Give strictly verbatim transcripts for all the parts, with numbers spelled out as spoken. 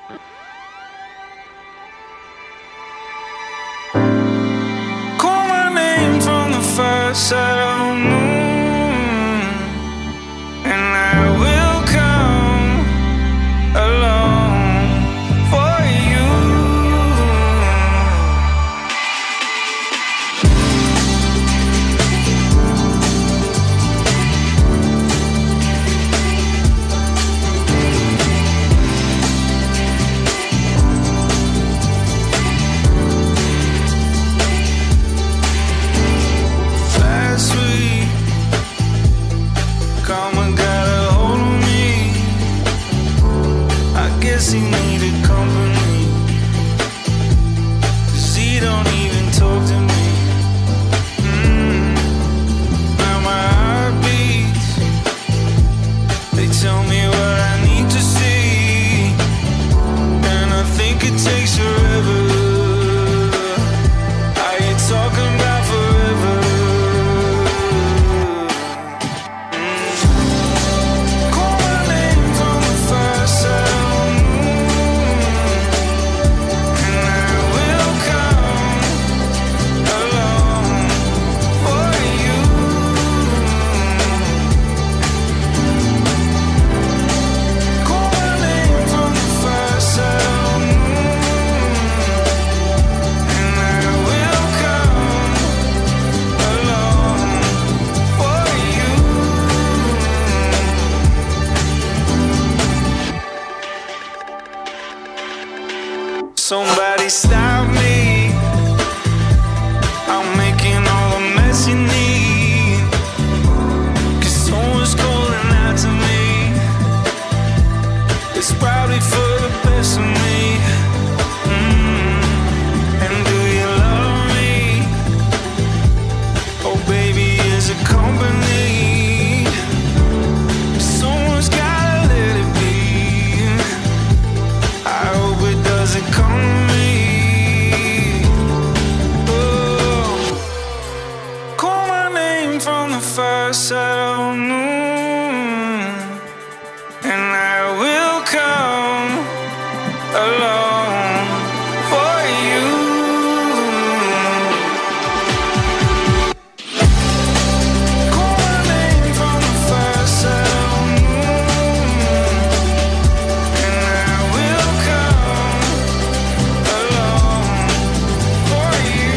Call my name from the first side of the moon, and I will come along for you. Last week, karma got a hold of me. I guess he needed company, 'cause he don't even talk to me. Mm. Now my heart beats, they tell me what I need to see, and I think it takes forever. Are you talking about forever? Call my name from the first side of the moon, and I will come along for you. Call my name from the first side of the moon, and I will come along for you. Somebody stop me, I'm making all the mess you need, 'cause someone's calling out to me. It's probably for the best of me. Mm. And do you love me? Oh baby, is it company? Someone's gotta let it be. I hope it doesn't come to me. Oh, call my name from the first side of the moon, and I will come along for you. Call my name from the first side of the moon, and I will come along for you.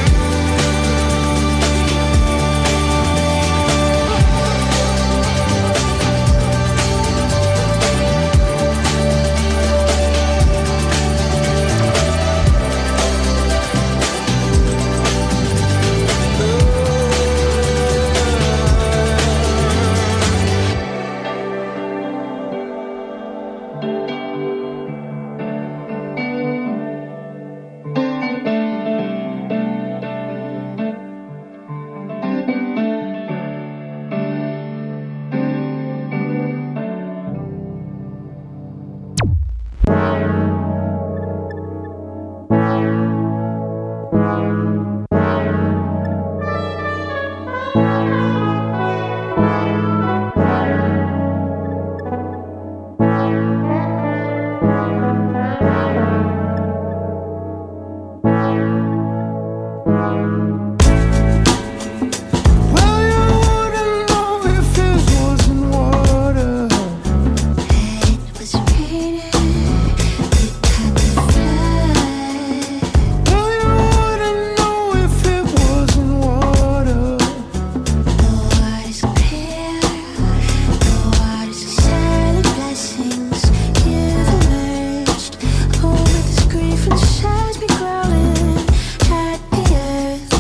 Well, you wouldn't know if this wasn't water. It was raining, we had to fly. Well, you wouldn't know if it wasn't water. The water's clear, the water's silent blessings. You've emerged, home with this grief and shares me growling at the earth.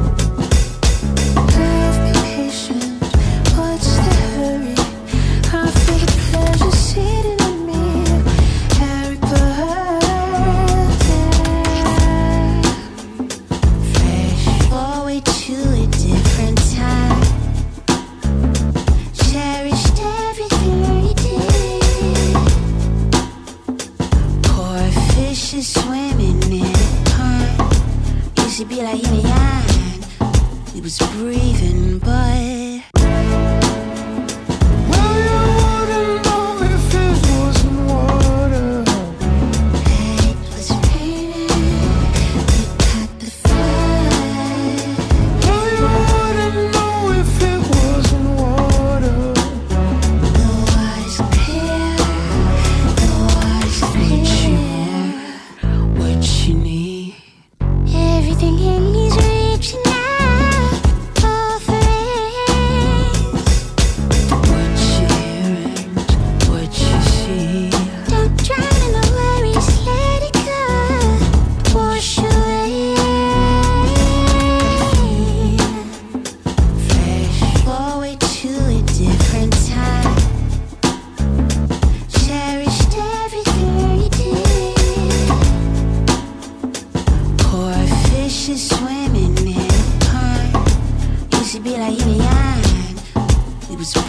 Love, be patient, what's the hurry? I feel the pleasure sitting in me. Happy birthday. Fresh forward to a different time. Cherished everything we did. Poor fishes swimming in a pond. Used to be like yin and yang. We was breathing, but Well, you wouldn't know if it wasn't water.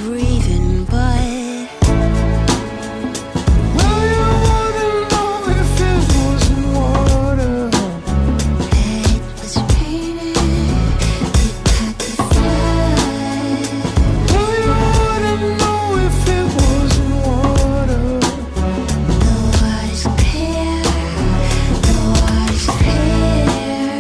breathing, but Well, you wouldn't know if it wasn't water. it was raining. It had to fly. Well, you wouldn't know if it wasn't water. The water's clear. The water's clear.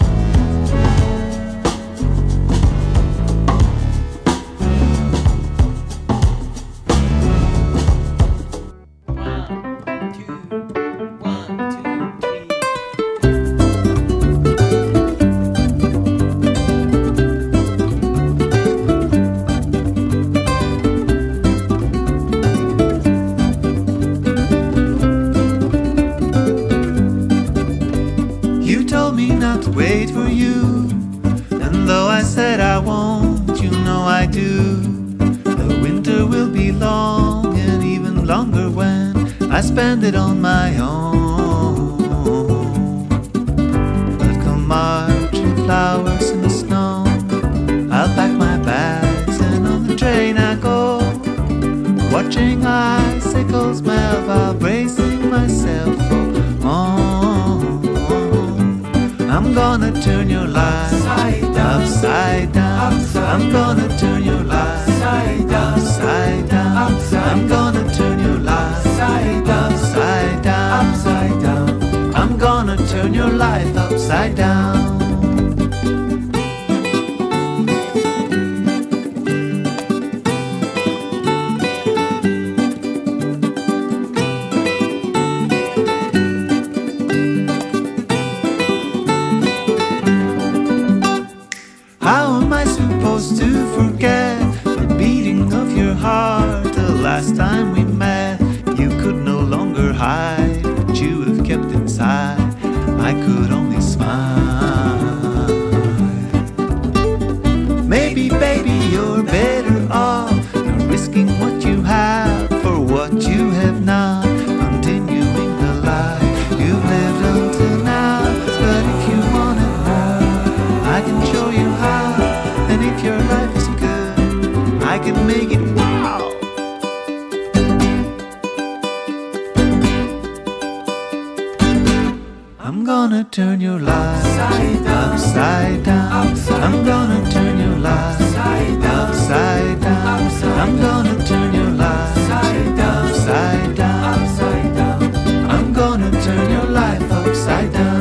You told me not to wait for you, and though I said I won't, you know I do. The winter will be long and even longer when I spend it on my own. But come March and flowers in the snow, I'll pack my bags and on the train I go, watching icicles melt while bracing myself for on. I'm gonna turn your life upside down. I'm gonna turn your life upside down. I'm gonna turn your life upside down. Upside down. I'm gonna turn your life upside down. How am I supposed to forget the beating of your heart the last time we met? You could no longer hide what you have kept inside. I could only smile. Maybe, baby, you're better off not risking what you have for what you have not. Continuing the life you've lived until now. But if you want it more, I can show you how. And if your life is good, I can make it wow. I'm gonna turn your life upside down. I'm gonna turn your life upside down. I'm gonna turn your life upside down. I'm gonna turn your life upside down.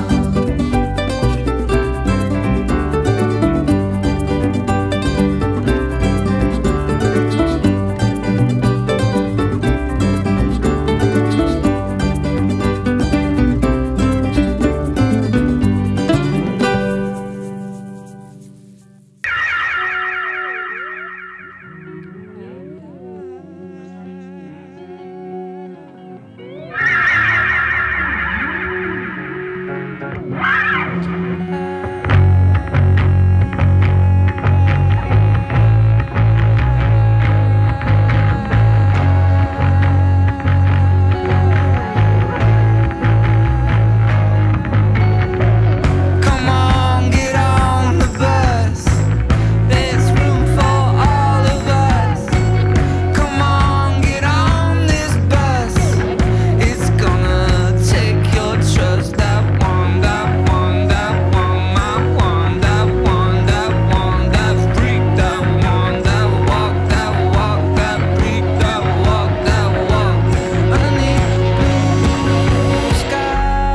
Come on, get on the bus. There's room for all of us. Come on, get on this bus. It's gonna take your trust. That one, that one, that one, my one, that one, that one, that freak, that one, that walk, that walk, that freak, that walk, that walk. Underneath blue sky,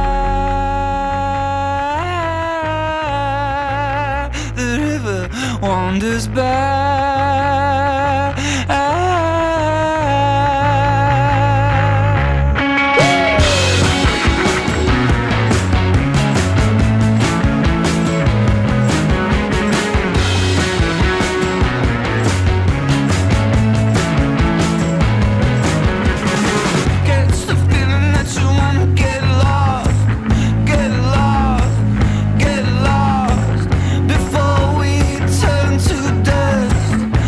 the river wanders by. Gets the feeling that you wanna get lost, get lost, get lost before we turn to dust.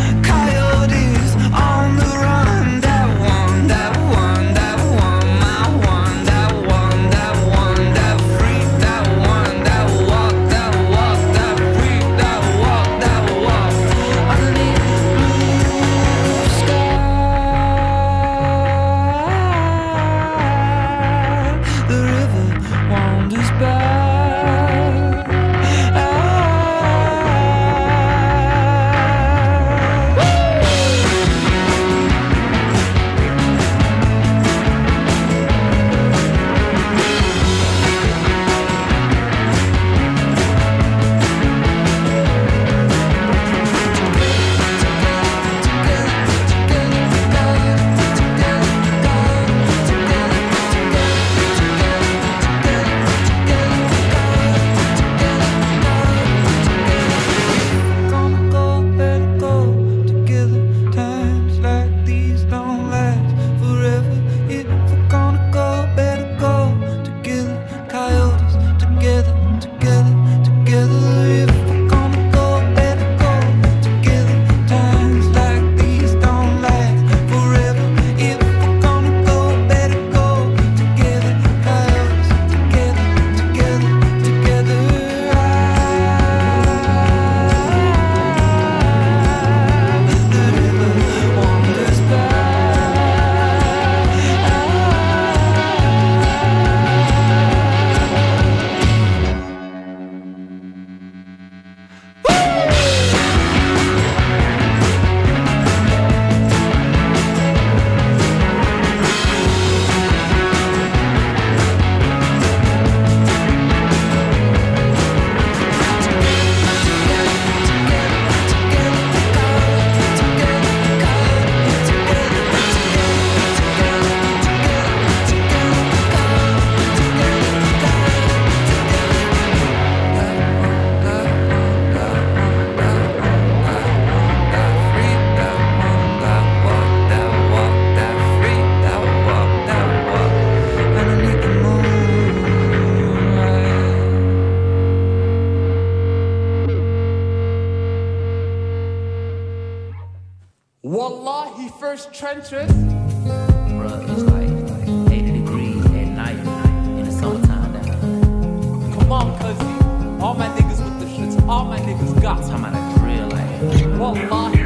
Wallahi, first trenches. Bruh, it's like, like eighty degrees at night in the summertime down. Come on, cousin. All my niggas with the shits. All my niggas got. Talking about a drill like Wallahi.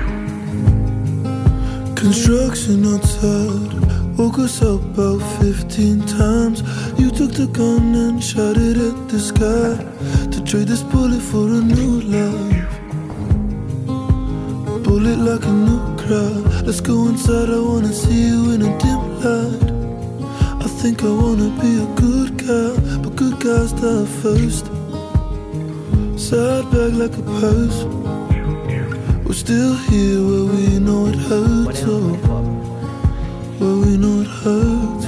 Construction outside. Woke us up about fifteen times. You took the gun and shot it at the sky to trade this bullet for a new life. Bullet like a new crowd. Let's go inside, I wanna see you in a dim light. I think I wanna be a good guy, but good guys die first. Side back like a purse. We're still here where we know it hurts, oh, where we know it hurts.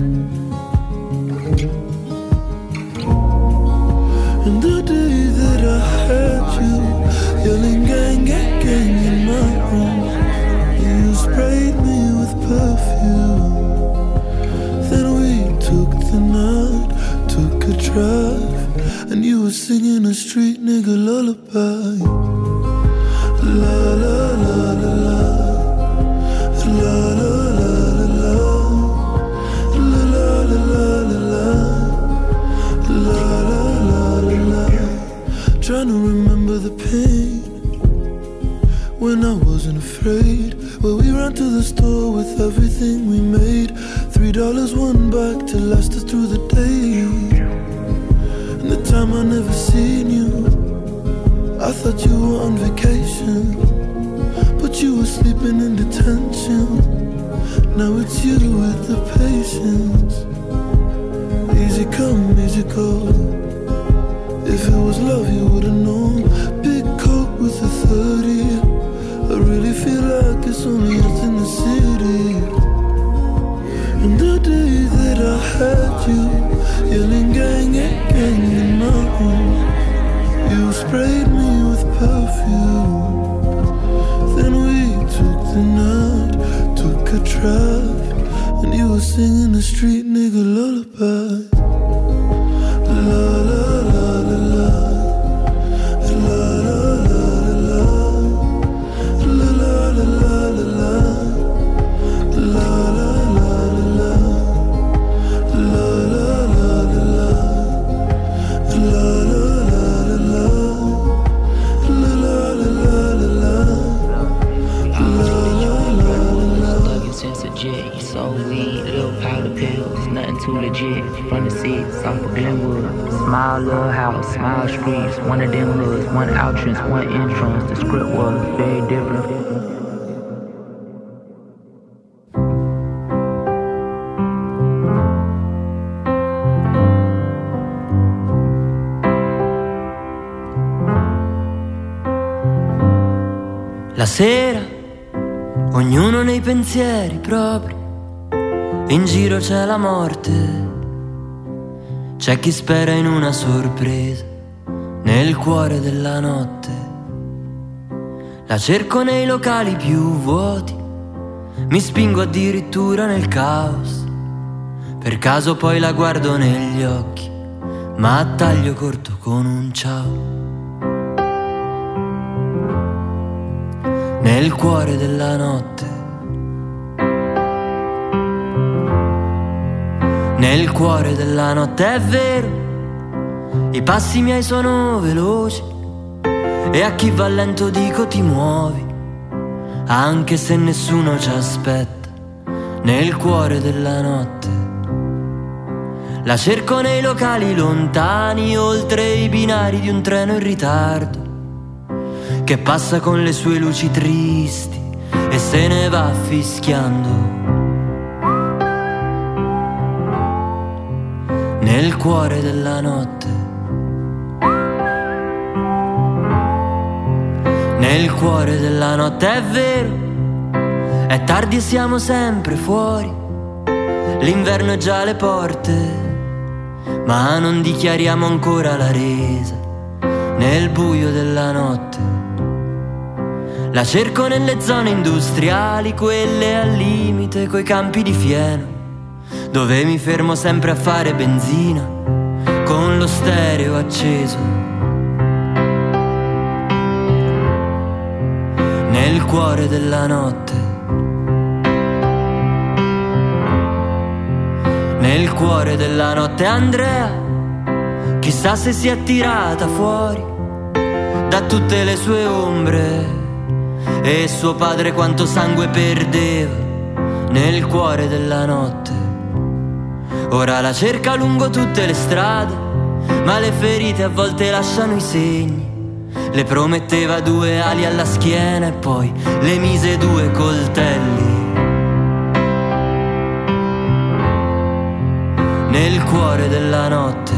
And the day that I had you yelling gang, gang, gang in my room, you sprayed me with perfume. Then we took the night, took a drive, and you were singing a street nigga lullaby. La la la la la, la la la la la, la la la la la, la la la la. Trying to remember the pain when I wasn't afraid. Well, we ran to the store with everything we made. Three dollars, one back to last us through the day. And the time I never seen you, I thought you were on vacation, but you were sleeping in detention. Now it's you with the patience. Easy come, easy go. If it was love, you would've known. Big coat with a thirty. I really feel like it's only us in the city. And the day that I had you yelling gang, gang, gang in my room, you sprayed me with perfume. Then we took the night, took a drive, and you were singing a street nigga lullaby. La la la la la, la la la la la, la la la la la, la la la la la, la la la la, la la la. Since a jet, you sold weed, little powder pills, nothing too legit. From the seats, off of Glenwood. Smile, little house, smile streets. One of them hoods, one entrance, one entrance. The script was very different. La sera, ognuno nei pensieri propri, in giro c'è la morte, c'è chi spera in una sorpresa, nel cuore della notte. La cerco nei locali più vuoti, mi spingo addirittura nel caos, per caso poi la guardo negli occhi, ma a taglio corto con un ciao. Nel cuore della notte, nel cuore della notte è vero, i passi miei sono veloci e a chi va lento dico ti muovi, anche se nessuno ci aspetta. Nel cuore della notte, la cerco nei locali lontani, oltre i binari di un treno in ritardo, che passa con le sue luci tristi e se ne va fischiando. Nel cuore della notte, nel cuore della notte è vero, è tardi e siamo sempre fuori, l'inverno è già alle porte, ma non dichiariamo ancora la resa. Nel buio della notte, la cerco nelle zone industriali, quelle al limite coi campi di fieno, dove mi fermo sempre a fare benzina con lo stereo acceso. Nel cuore della notte, Nel cuore della notte Andrea, chissà se si è tirata fuori da tutte le sue ombre, e suo padre quanto sangue perdeva nel cuore della notte. Ora la cerca lungo tutte le strade, ma le ferite a volte lasciano i segni. Le prometteva due ali alla schiena e poi le mise due coltelli nel cuore della notte.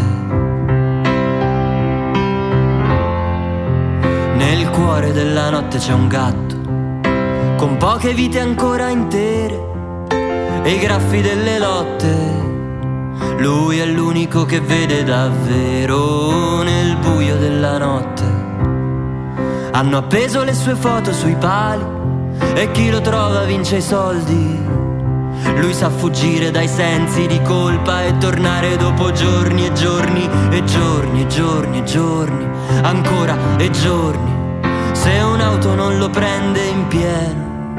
Nel cuore della notte c'è un gatto con poche vite ancora intere e i graffi delle lotte. Lui è l'unico che vede davvero nel buio della notte. Hanno appeso le sue foto sui pali e chi lo trova vince i soldi. Lui sa fuggire dai sensi di colpa e tornare dopo giorni e giorni e giorni e giorni e giorni, ancora e giorni, se un'auto non lo prende in pieno.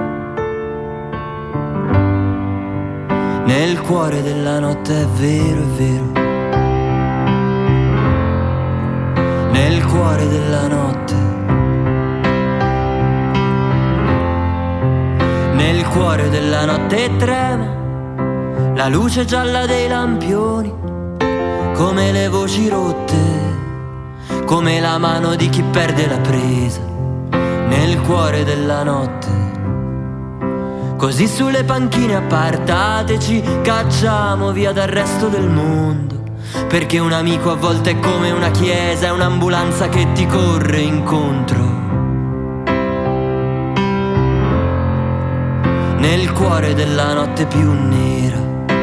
Nel cuore della notte è vero, è vero. Nel cuore della notte. Nel cuore della notte trema la luce gialla dei lampioni, come le voci rotte, come la mano di chi perde la presa. Nel cuore della notte. Così sulle panchine appartate ci cacciamo via dal resto del mondo, perché un amico a volte è come una chiesa, è un'ambulanza che ti corre incontro. Nel cuore della notte più nera.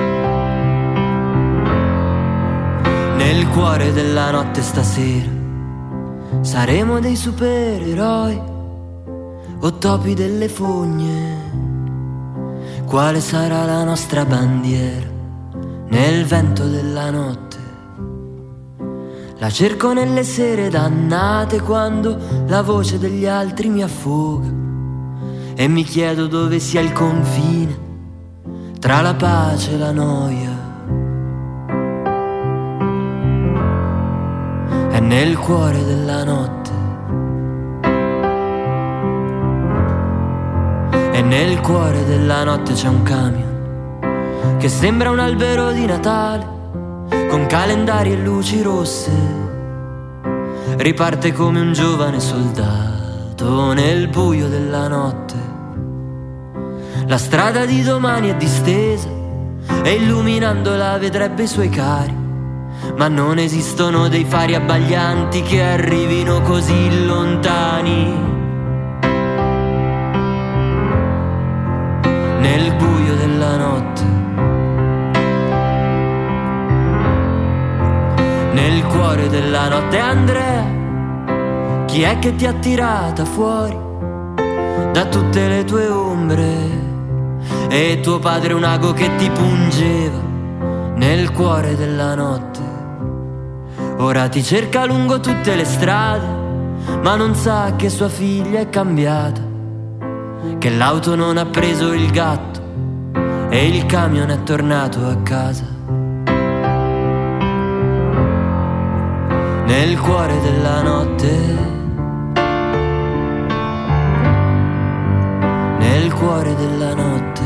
Nel cuore della notte stasera saremo dei supereroi o topi delle fogne. Quale sarà la nostra bandiera nel vento della notte? La cerco nelle sere dannate quando la voce degli altri mi affoga e mi chiedo dove sia il confine tra la pace e la noia. È nel cuore della notte. E nel cuore della notte c'è un camion che sembra un albero di Natale con calendari e luci rosse. Riparte come un giovane soldato nel buio della notte. La strada di domani è distesa e illuminandola vedrebbe i suoi cari, ma non esistono dei fari abbaglianti che arrivino così lontani. Nel buio della notte. Nel cuore della notte Andrea, chi è che ti ha tirata fuori da tutte le tue ombre? E tuo padre un ago che ti pungeva nel cuore della notte. Ora ti cerca lungo tutte le strade, ma non sa che sua figlia è cambiata, che l'auto non ha preso il gatto e il camion è tornato a casa. Nel cuore della notte. Nel cuore della notte.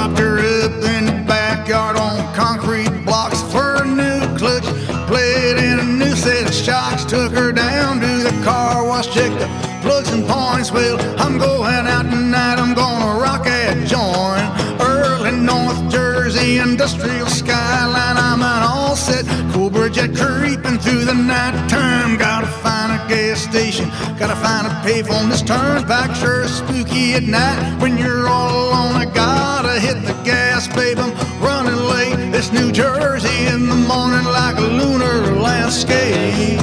propped her up in the backyard on concrete blocks for a new clutch, played in a new set of shocks, took her down to the car wash, checked the plugs and points. Well, I'm going out tonight, I'm gonna rock that joint. Early North Jersey industrial skyline, I'm an all set Cobra jet creeping through the night time. Gotta find a gas station, gotta find a payphone. This turnpike sure spooky at night when you're all alone. I gotta hit the gas, babe, I'm running late. It's New Jersey in the morning like a lunar landscape.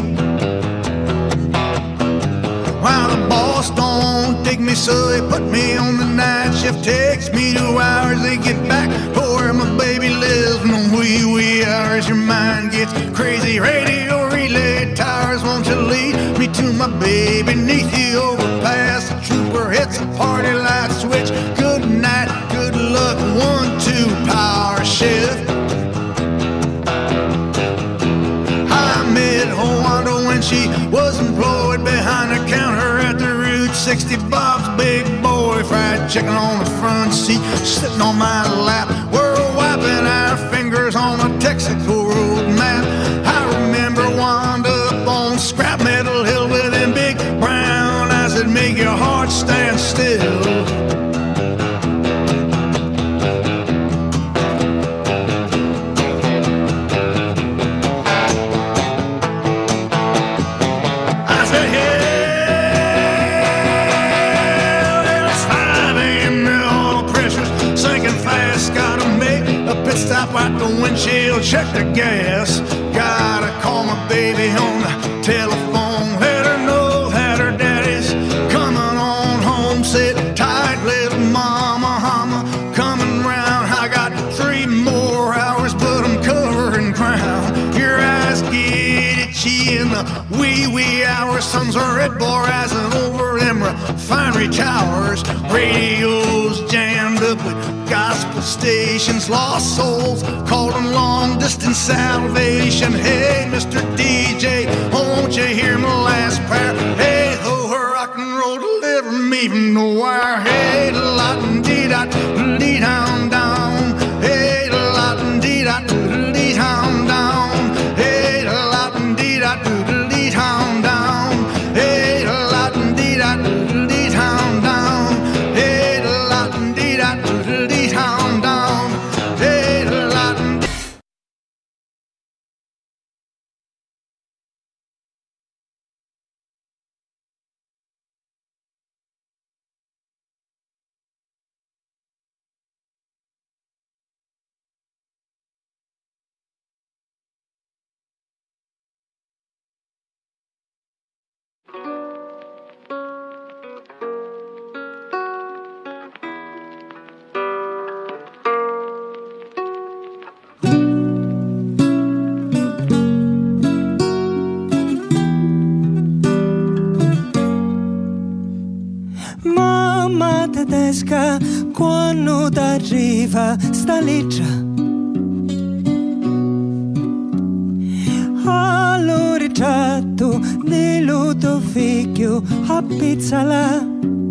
While the boss don't take me, so they put me on the night shift. Takes me two hours to get back to where my baby lives. No wee wee hours, your mind gets crazy. Radio relay towers, won't you lead me to my baby? Neath the overpass, the trooper hits a party light switch. Good night, good luck, one, two, power shift. I met Juana when she was employed behind the counter at the Route sixty Bob's Big Boy. Fried chicken on the front seat, sitting on my lap. We're wiping our fingers on a Texaco road map. I remember wound up on Scrap Metal Hill with them big brown eyes that make your heart stand still. Stop at the windshield, check the gas. Gotta call my baby on the telephone. Let her know that her daddy's coming on home. Sit tight, little mama, mama, coming round. I got three more hours, but I'm covering ground. Your eyes get itchy in the wee wee hours. Sun's a red bar rising over them refinery towers. Radios jammed up with gospel stations, lost souls calling long distance salvation. Hey, Mister D J, won't you hear my last prayer? Hey ho, rock and roll, deliver me from the wire. Hey, la dee da dee down down. Hey, la dee da dee down down. Hey, la dee da dee down down. Hey, la dee da dee down down. Hey, la dee da dee down down. Hey, la dee. Mamma tedesca, quando t'arriva sta leggia, all'orecchiato dello tuo figlio a pizzala.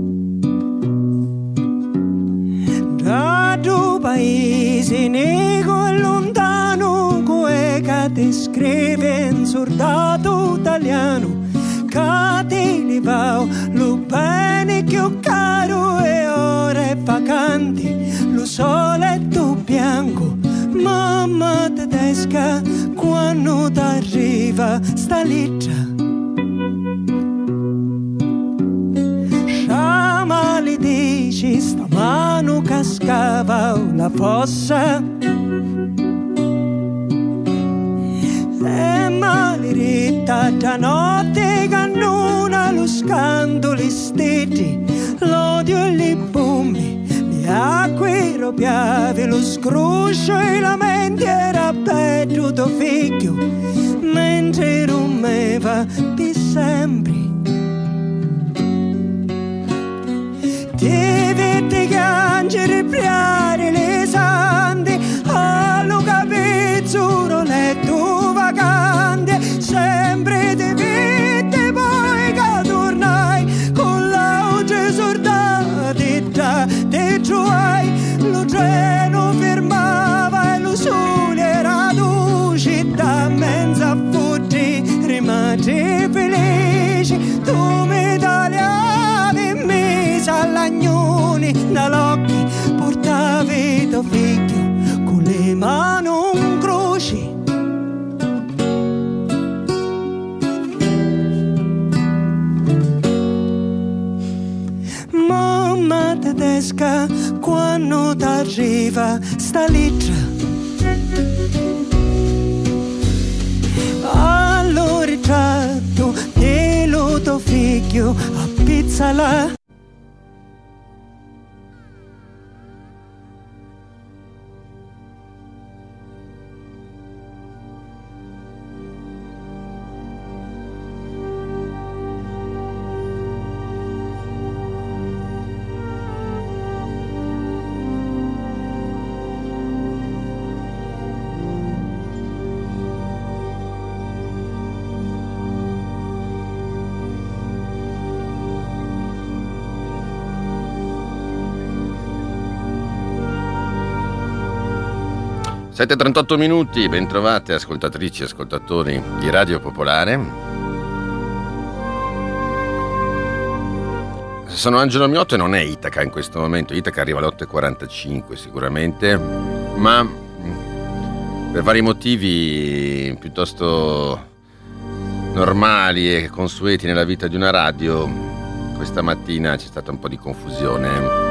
Da due paesi nego e lontano, come che ti scrive un soldato italiano. Che ti levao lo bene più caro e ore vacanti, lo soletto bianco. Mamma tedesca, quando t'arriva sta leggia, sciama le dici sta mano cascava la fossa. E maledetta da notte cannona lo scandolo steti, l'odio e le bombe, le acque ropiave, lo scroscio e la mente era peggio tuo figlio, mentre rumeva per sempre. Ti vedi piangere, priare le sande, allo capezzolo letto vacante, sempre ti vedi poi che tornai con l'auge sordata, te giuai, lo gelo fuori dall'occhio, portavi tuo figlio con le mani in croce. Mamma tedesca, quando t'arriva sta lettera, allora ritratto dello tuo figlio a pizzala. sette e trentotto minuti, bentrovate ascoltatrici e ascoltatori di Radio Popolare. Sono Angelo Miotto e non è Itaca in questo momento. Itaca arriva alle otto e quarantacinque sicuramente, ma per vari motivi piuttosto normali e consueti nella vita di una radio, questa mattina c'è stata un po' di confusione.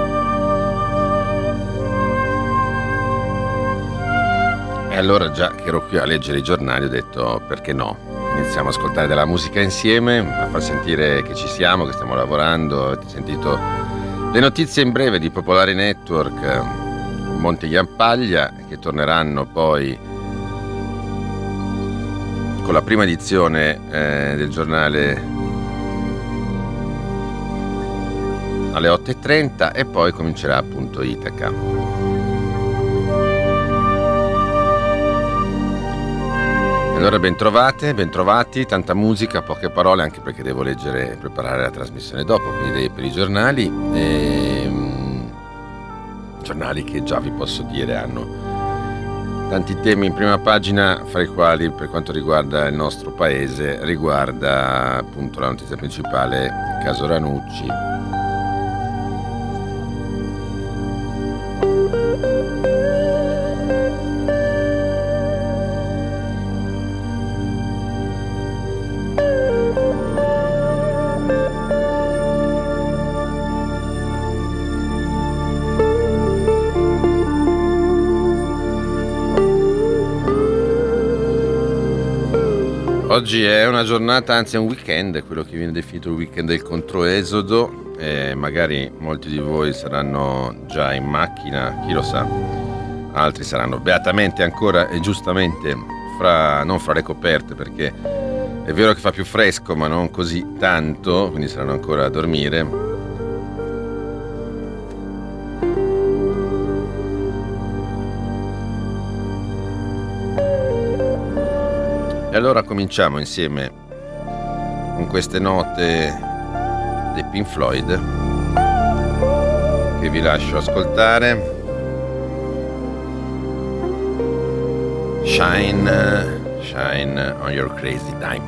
E allora, già che ero qui a leggere i giornali, ho detto perché no, iniziamo a ascoltare della musica insieme, a far sentire che ci siamo, che stiamo lavorando. Avete sentito le notizie in breve di Popolare Network, Monte Jampaglia, che torneranno poi con la prima edizione eh, del giornale alle otto e trenta e poi comincerà appunto Itaca. Allora bentrovate, bentrovati, tanta musica, poche parole, anche perché devo leggere e preparare la trasmissione dopo, quindi per i giornali, e, um, giornali che già vi posso dire hanno tanti temi in prima pagina, fra i quali per quanto riguarda il nostro paese riguarda appunto la notizia principale, il caso Ranucci. Oggi è una giornata, anzi è un weekend, quello che viene definito il weekend del controesodo, e magari molti di voi saranno già in macchina, chi lo sa, altri saranno beatamente ancora e giustamente fra, non fra le coperte, perché è vero che fa più fresco ma non così tanto, quindi saranno ancora a dormire. E allora cominciamo insieme con queste note dei Pink Floyd che vi lascio ascoltare. Shine, shine on your crazy time.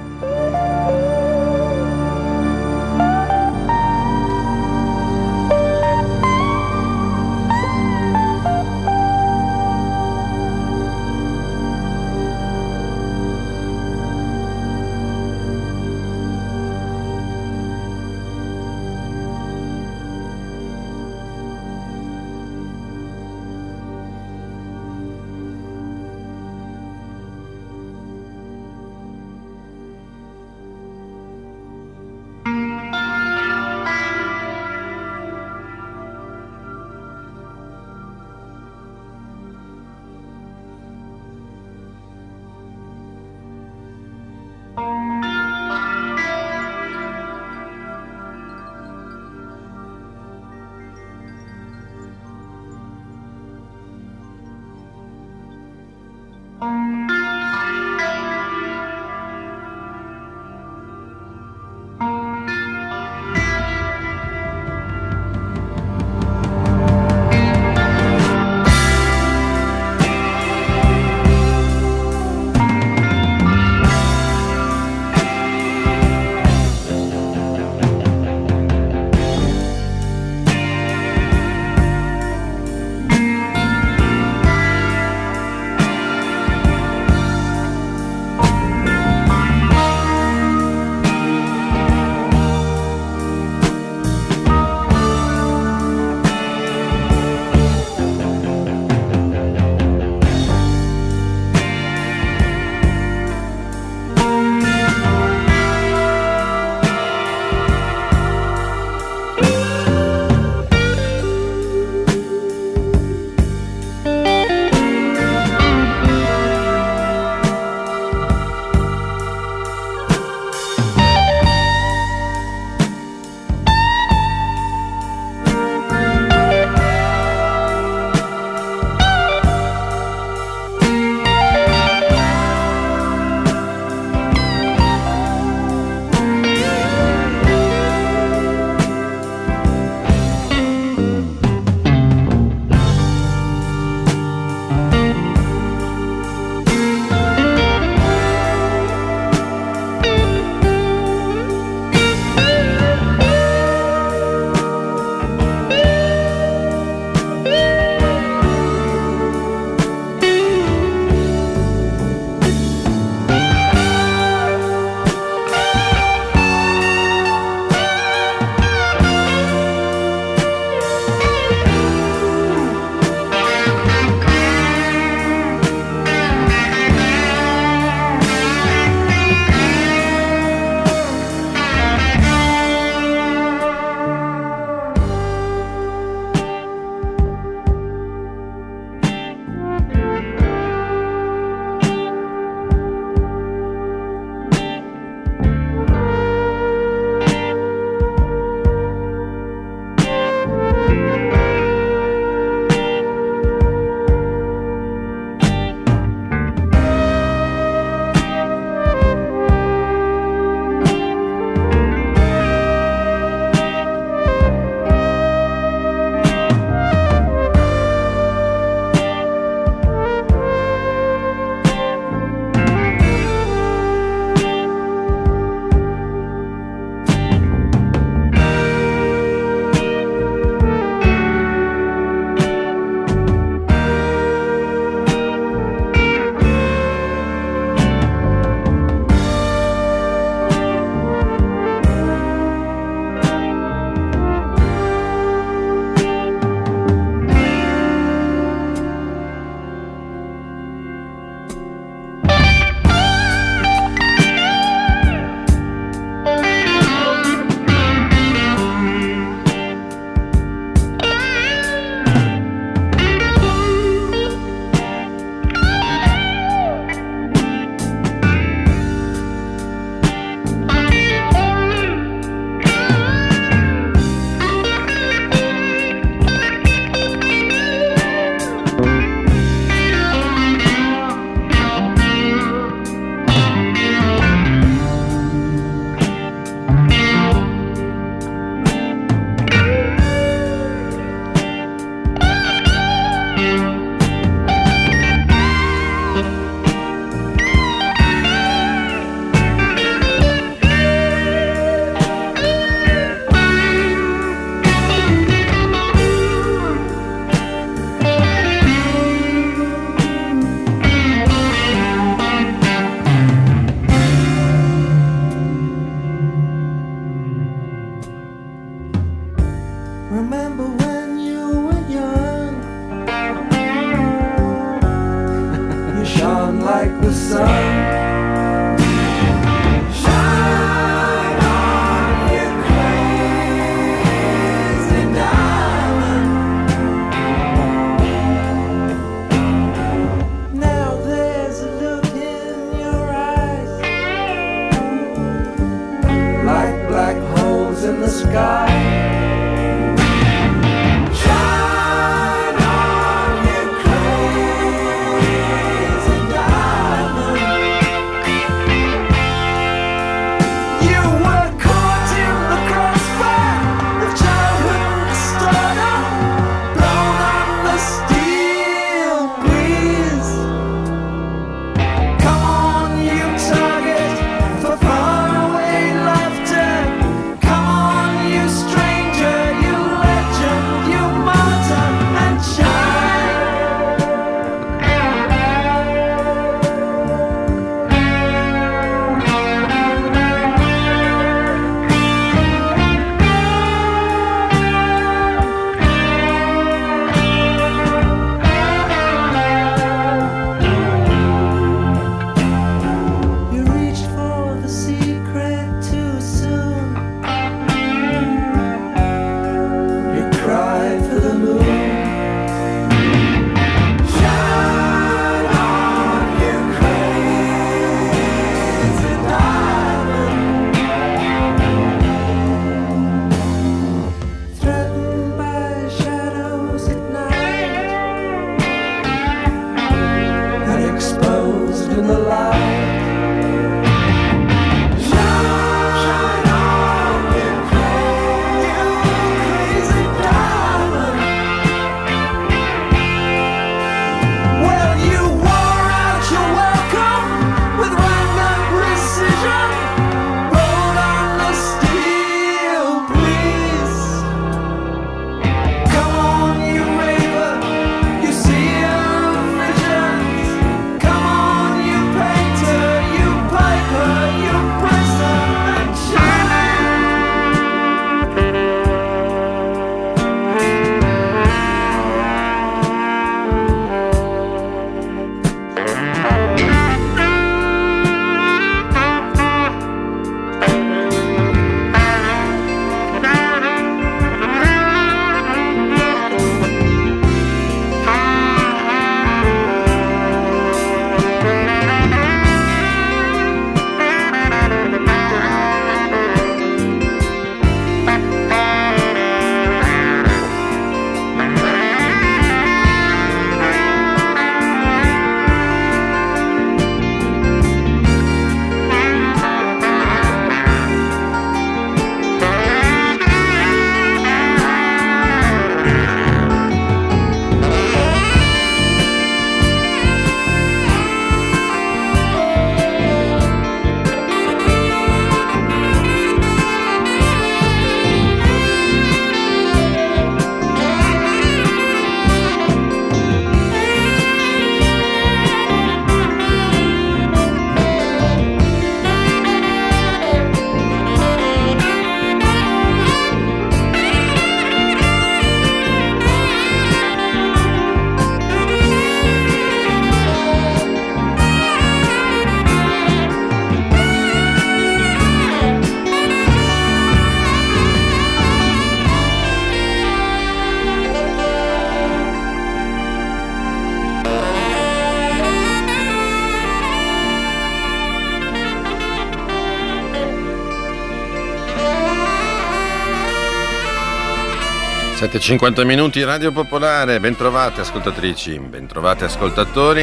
sette e cinquanta minuti, Radio Popolare, bentrovate ascoltatrici, bentrovate ascoltatori.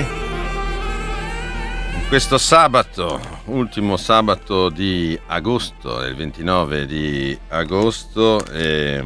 In questo sabato, ultimo sabato di agosto, il ventinove di agosto, e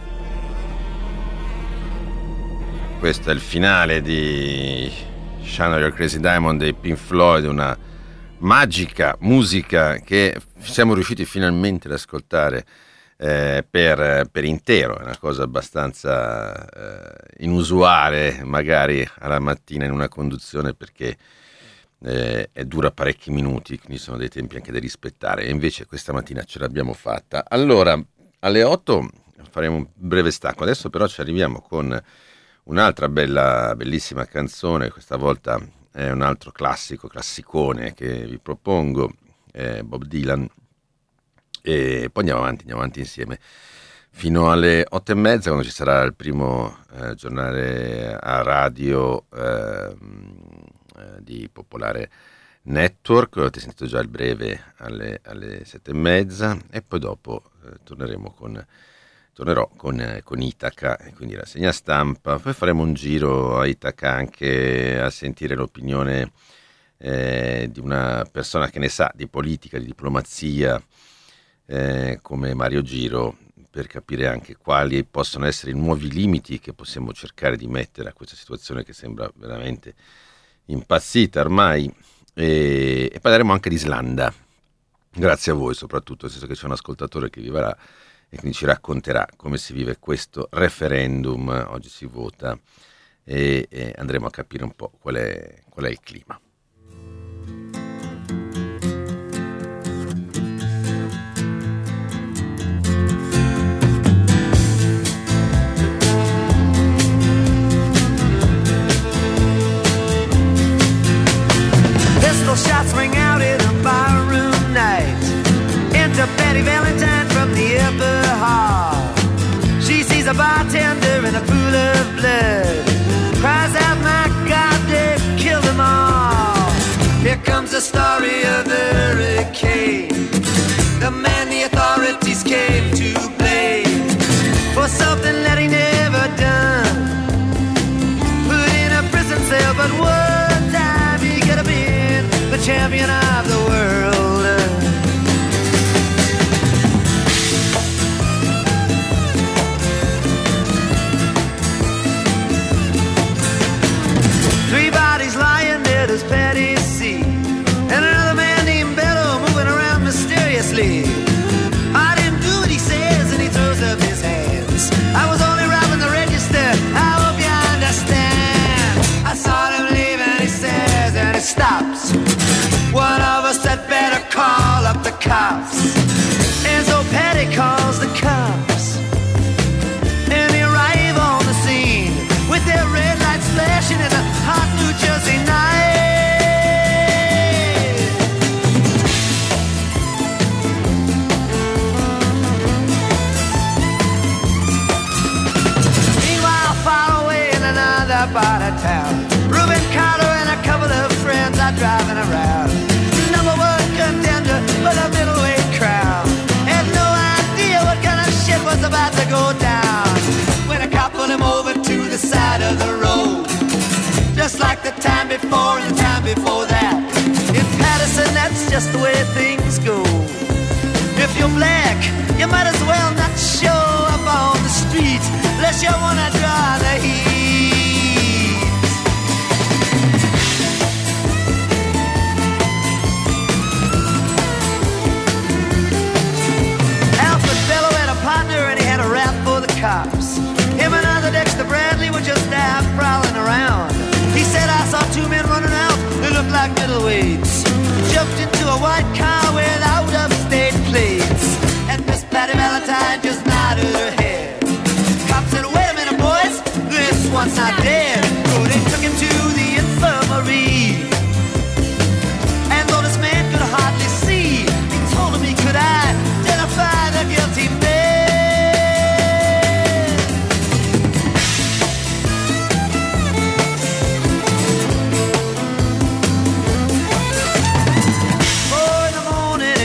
questo è il finale di Shine Your Crazy Diamond dei Pink Floyd, una magica musica che siamo riusciti finalmente ad ascoltare Eh, per, per intero. È una cosa abbastanza eh, inusuale magari alla mattina in una conduzione, perché eh, è dura parecchi minuti, quindi sono dei tempi anche da rispettare, e invece questa mattina ce l'abbiamo fatta. Allora, alle otto faremo un breve stacco, adesso però ci arriviamo con un'altra bella, bellissima canzone. Questa volta è un altro classico, classicone che vi propongo, eh, Bob Dylan. E poi andiamo avanti, andiamo avanti insieme fino alle otto e mezza, quando ci sarà il primo eh, giornale a radio eh, di Popolare Network. Avete sentito già il breve alle, alle sette e mezza, e poi dopo eh, torneremo con tornerò con, eh, con Itaca, quindi la rassegna stampa. Poi faremo un giro a Itaca anche a sentire l'opinione eh, di una persona che ne sa di politica, di diplomazia, Eh, come Mario Giro, per capire anche quali possono essere i nuovi limiti che possiamo cercare di mettere a questa situazione che sembra veramente impazzita ormai. E, e parleremo anche di Islanda, grazie a voi soprattutto, nel senso che c'è un ascoltatore che vivrà e quindi ci racconterà come si vive questo referendum. Oggi si vota e, e andremo a capire un po' qual è, qual è il clima. Shots ring out in a barroom night. Enter Betty Valentine from the upper hall. She sees a bartender in a pool of blood, cries out, my God, they've killed them all. Here comes the story of the hurricane, the man the authorities came to blame for something that he never done. Put in a prison cell, but one time he could have been the champion of the world. Three bodies lying dead as Patty C, and another man named Bello moving around mysteriously. I didn't do what he says, and he throws up his hands. I was only robbing the register, I hope you understand. I saw him leave and he says, and he stops. One of us had better call up the cops. And so Patty calls the cops, and they arrive on the scene with their red lights flashing in a hot New Jersey night. Meanwhile, far away in another part of town, Reuben Carter and a couple of friends are driving around. Number one contender for the middleweight crown. Had no idea what kind of shit was about to go down, when a cop pulled him over to the side of the road, just like the time before and the time before that. In Patterson, that's just the way things go. If you're black, you might as well not show up on the street unless you wanna draw the heat. Partner, and he had a rap for the cops. Him and other Dexter Bradley were just out prowling around. He said, I saw two men running out, they looked like middleweights. Jumped into a white car without upstate plates, and Miss Patty Valentine just nodded her head. Cops said, wait a minute, boys, this one's not dead. So they took him to the infirmary, and though this man could hardly see, they told him he could identify the guilty man.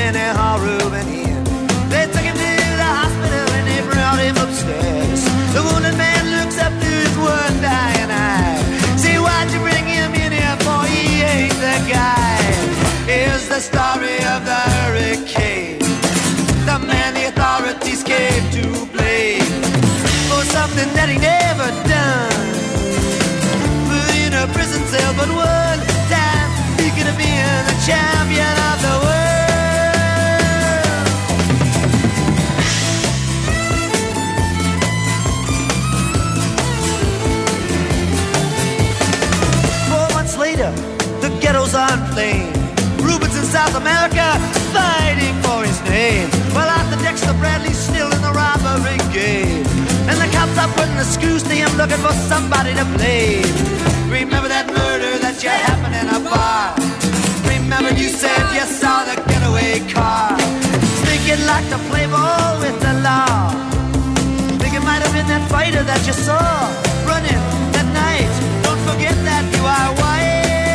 The he never done. Put in a prison cell, but one time he could have been the champion of the world. Four months later, the ghetto's on flame. Rubens in South America fighting for his name. Well, Arthur Dexter Bradley's still in the robbery game, and the cops are putting the screws to him, looking for somebody to blame. Remember that murder that you happened in a bar? Remember you said you saw the getaway car? Think you'd like to play ball with the law? Think it might have been that fighter that you saw running that night? Don't forget that you are white.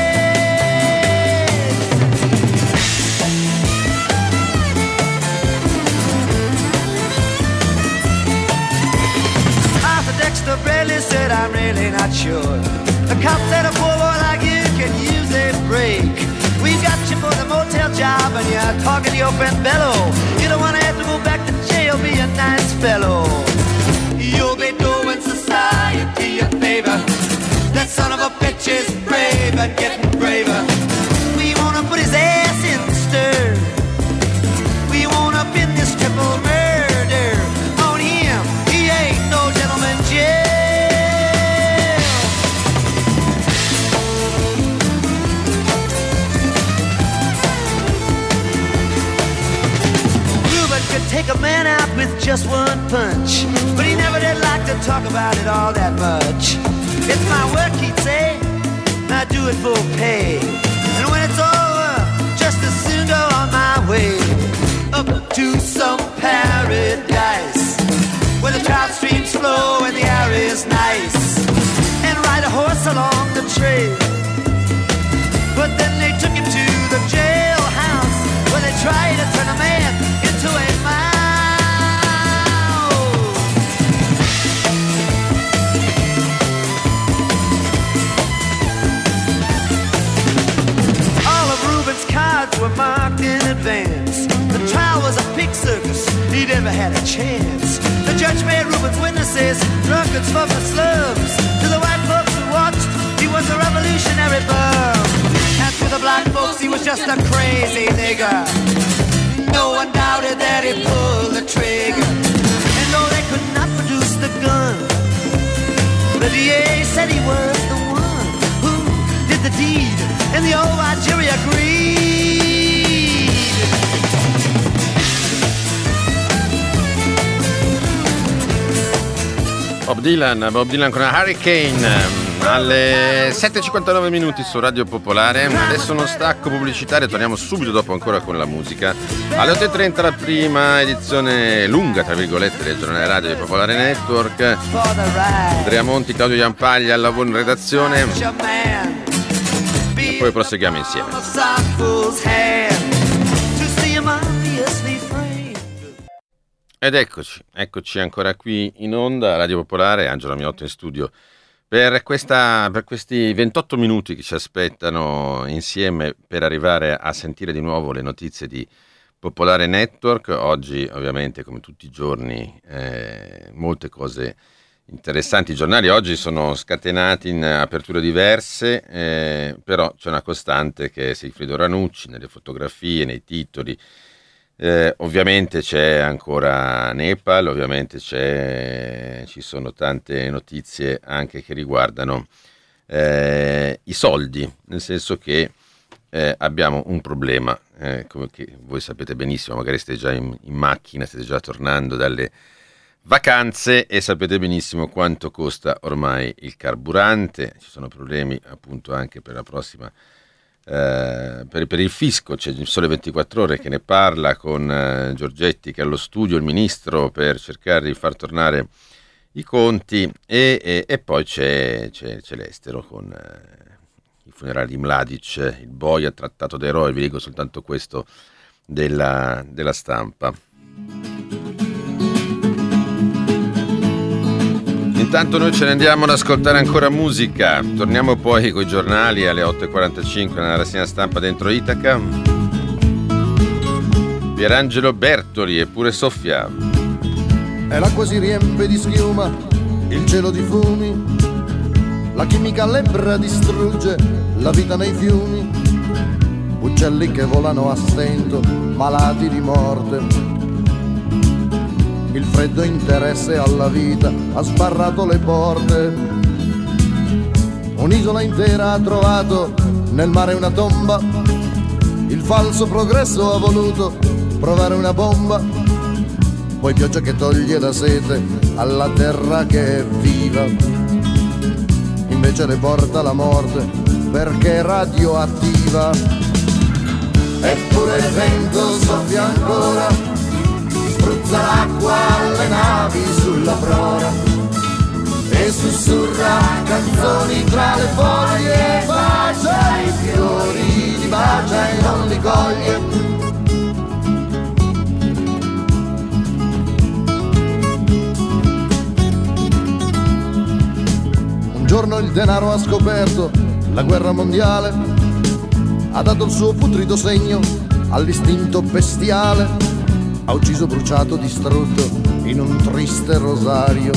Dexter Bradley said, I'm really not sure. The cop said a poor boy like you can use a break. We got you for the motel job and you're talking to your friend Bello. You don't want to have to go back to jail, be a nice fellow. You'll be doing society a favor. That son of a bitch is brave and getting braver. We want to put his ass in the stir. We want to pin this triple murder on him. He ain't no gentleman jail. Ruben could take a man out with just one punch, but he never did like to talk about it all that much. It's my work, he'd say, I do it for pay, and when it's over, just as soon go on my way up to some paradise where the trout streams flow and the air is nice, and ride a horse along the trail. But then they took him to the jailhouse where they tried to turn a man into a mouse. All of Ruben's cards were marked in advance. The trial was a pig circus, he never had a chance. The judge made Ruben's witnesses drunkards from the slums. To the white folks who watched, he was a revolutionary bum. And to the black folks, he was just a crazy nigger. No one doubted that he pulled the trigger. And though they could not produce the gun, the D A said he was the one who did the deed, and the old white jury agreed. Bob Dylan, Bob Dylan con una Hurricane alle sette e cinquantanove minuti su Radio Popolare. Adesso uno stacco pubblicitario, torniamo subito dopo ancora con la musica. Alle otto e trenta la prima edizione lunga, tra virgolette, del giornale radio di Popolare Network. Andrea Monti, Claudio Iampaglia al lavoro in redazione. E poi proseguiamo insieme. Ed eccoci, eccoci ancora qui in onda, Radio Popolare, Angelo Miotto in studio per, questa, per questi ventotto minuti che ci aspettano insieme per arrivare a sentire di nuovo le notizie di Popolare Network. Oggi ovviamente, come tutti i giorni, eh, molte cose interessanti. I giornali oggi sono scatenati in aperture diverse, eh, però c'è una costante che è Sigfrido Ranucci nelle fotografie, nei titoli. Eh, ovviamente c'è ancora Nepal, ovviamente c'è, ci sono tante notizie anche che riguardano eh, i soldi, nel senso che eh, abbiamo un problema, eh, come che voi sapete benissimo, magari siete già in, in macchina, siete già tornando dalle vacanze e sapete benissimo quanto costa ormai il carburante. Ci sono problemi appunto anche per la prossima Uh, per, per il fisco. C'è il Sole ventiquattro Ore che ne parla con uh, Giorgetti, che è allo studio, il ministro, per cercare di far tornare i conti, e, e, e poi c'è, c'è, c'è l'estero con uh, i funerali di Mladic, il boia trattato da eroe. Vi leggo soltanto questo della, della Stampa. Intanto noi ce ne andiamo ad ascoltare ancora musica, torniamo poi coi giornali alle otto e quarantacinque nella rassegna stampa Dentro Itaca. Pierangelo Bertoli e pure Sofia. E l'acqua si riempie di schiuma il cielo di fumi, la chimica lebbra distrugge la vita nei fiumi, uccelli che volano a stento, malati di morte. Il freddo interesse alla vita ha sbarrato le porte. Un'isola intera ha trovato nel mare una tomba. Il falso progresso ha voluto provare una bomba. Poi pioggia che toglie la sete alla terra che è viva, invece le porta la morte perché è radioattiva. Eppure il vento soffia ancora, spruzza l'acqua alle navi sulla prora e sussurra canzoni tra le foglie, bacia i fiori, li bacia e non li coglie. Un giorno il denaro ha scoperto la guerra mondiale, ha dato il suo putrido segno all'istinto bestiale, ha ucciso, bruciato, distrutto in un triste rosario,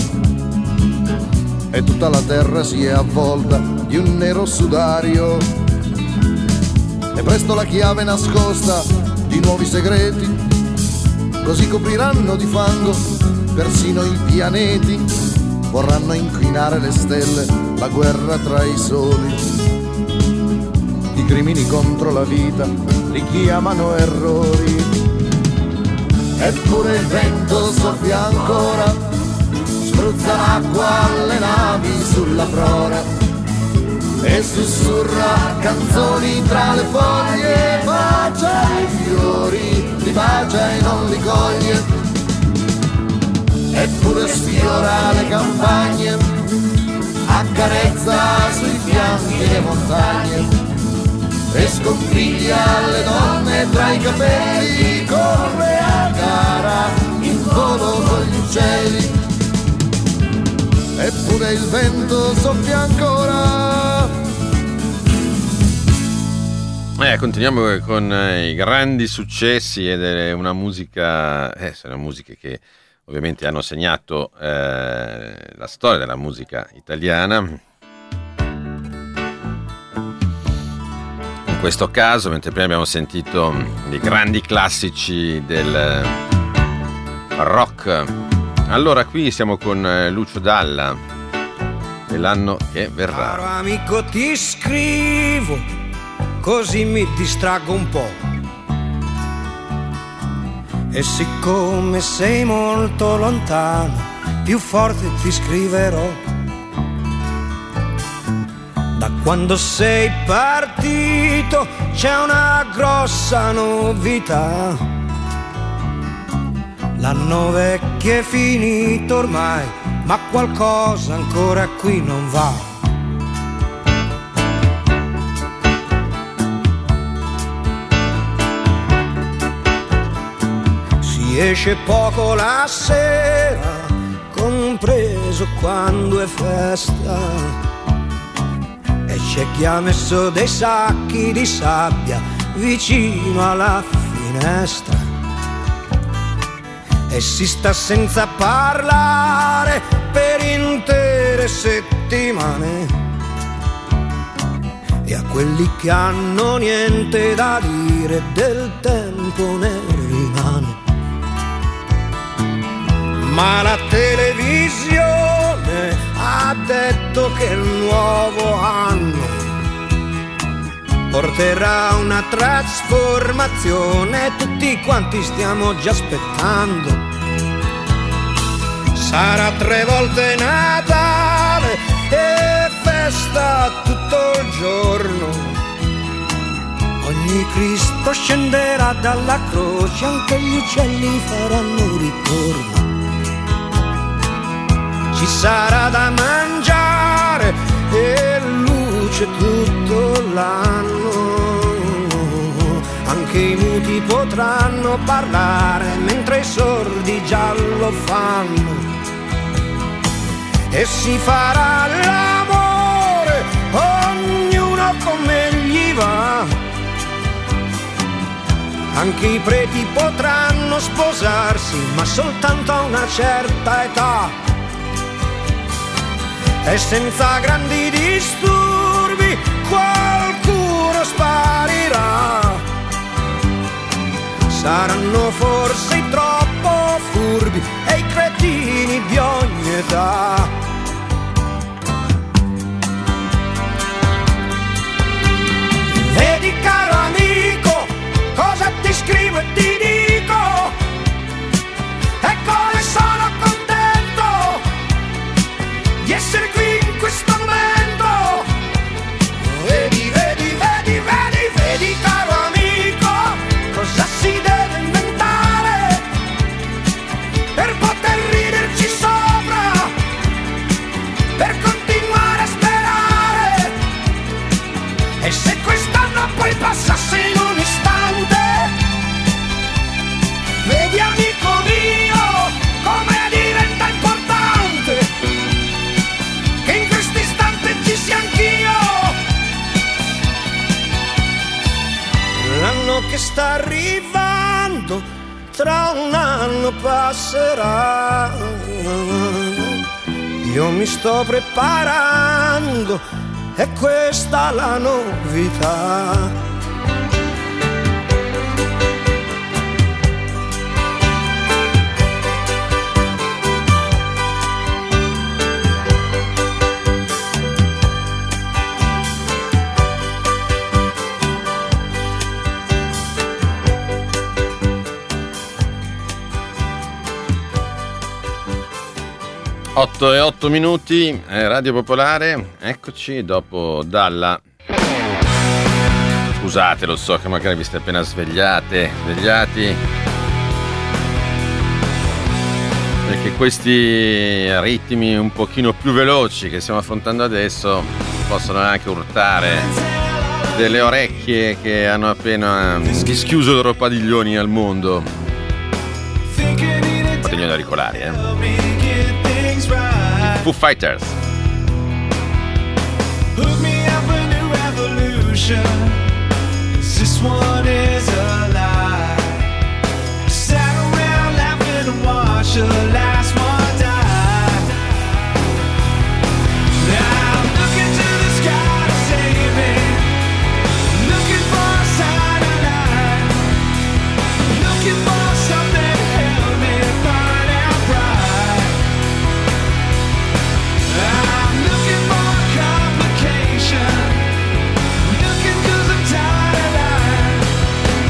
e tutta la terra si è avvolta di un nero sudario. E presto la chiave nascosta di nuovi segreti, così copriranno di fango persino i pianeti. Vorranno inquinare le stelle, la guerra tra i soli. I crimini contro la vita li chiamano errori. Eppure il vento soffia ancora, spruzza l'acqua alle navi sulla prora e sussurra canzoni tra le foglie, bacia i fiori, li bacia e non li coglie. Eppure sfiora le campagne, accarezza sui fianchi le montagne e sconfiglia le donne tra i capelli, corre a gara in volo con gli uccelli. Eppure il vento soffia ancora. Eh, continuiamo con eh, i grandi successi ed è una musica, eh, sono musiche che ovviamente hanno segnato eh, la storia della musica italiana. In questo caso, mentre prima abbiamo sentito i grandi classici del rock, allora qui siamo con Lucio Dalla e l'anno che verrà. Caro amico, ti scrivo così mi distraggo un po'. E siccome sei molto lontano, più forte ti scriverò. Da quando sei partito c'è una grossa novità. L'anno vecchio è finito ormai, ma qualcosa ancora qui non va. Esce poco la sera, compreso quando è festa, e c'è chi ha messo dei sacchi di sabbia vicino alla finestra e si sta senza parlare per intere settimane. E a quelli che hanno niente da dire del tempo ne rimane. Ma la televisione ha detto che il nuovo anno porterà una trasformazione, tutti quanti stiamo già aspettando. Sarà tre volte Natale e festa tutto il giorno. Ogni Cristo scenderà dalla croce, anche gli uccelli faranno ritorno. Ci sarà da mangiare e luce tutto l'anno. Anche i muti potranno parlare mentre i sordi già lo fanno. E si farà l'amore, ognuno come gli va. Anche i preti potranno sposarsi, ma soltanto a una certa età. e senza grandi disturbi qualcuno sparirà. Saranno forse i troppo furbi e i cretini di ogni età. Vedi caro amico, cosa ti scrivo e ti dico, e come sono contento di essere qui in questo momento. Vedi, vedi, vedi, vedi, vedi caro amico, cosa si deve inventare per poter riderci sopra, per continuare a sperare. E se quest'anno poi passasse in un istante, vedi amico mio come diventa importante che in questo istante ci sia anch'io. L'anno che sta arrivando tra un anno passerà. Io mi sto preparando, è questa la novità. otto e otto minuti, eh, Radio Popolare, eccoci dopo Dalla. Scusate, lo so che magari vi state appena svegliate, svegliati, perché questi ritmi un pochino più veloci che stiamo affrontando adesso possono anche urtare delle orecchie che hanno appena dischiuso i loro padiglioni al mondo. Padiglioni auricolari, eh. Foo Fighters. Hook me up a new revolution, 'cause this one is a lie. Sat around laughing and watched the last one die. Now I'm looking to the sky to save me, looking for a sign of life, looking for something to help me find out right. I'm looking for a complication, looking 'cause I'm tired of life.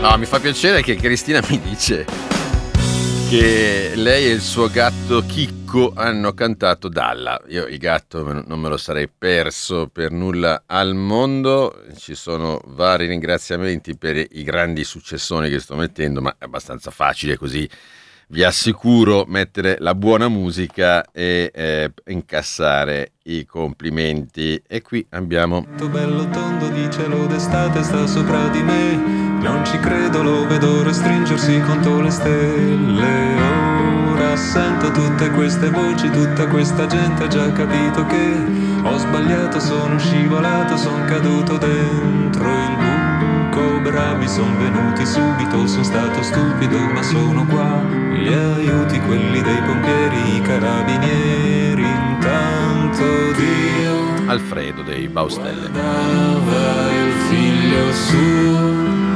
No, mi fa piacere che Cristina mi dice che lei e il suo gatto Chicco hanno cantato Dalla. Io il gatto non me lo sarei perso per nulla al mondo. Ci sono vari ringraziamenti per i grandi successoni che sto mettendo, ma è abbastanza facile così. Vi assicuro, mettere la buona musica e eh, incassare i complimenti. E qui abbiamo... Bello tondo di cielo d'estate sta sopra di me. Non ci credo, lo vedo restringersi contro le stelle. Ora sento tutte queste voci, tutta questa gente. Ha già capito che ho sbagliato, sono scivolato, son caduto dentro il buco. Bravi son venuti subito, sono stato stupido ma sono qua. Gli aiuti, quelli dei pompieri, i carabinieri. Intanto Dio Alfredo dei Baustelle guardava il figlio suo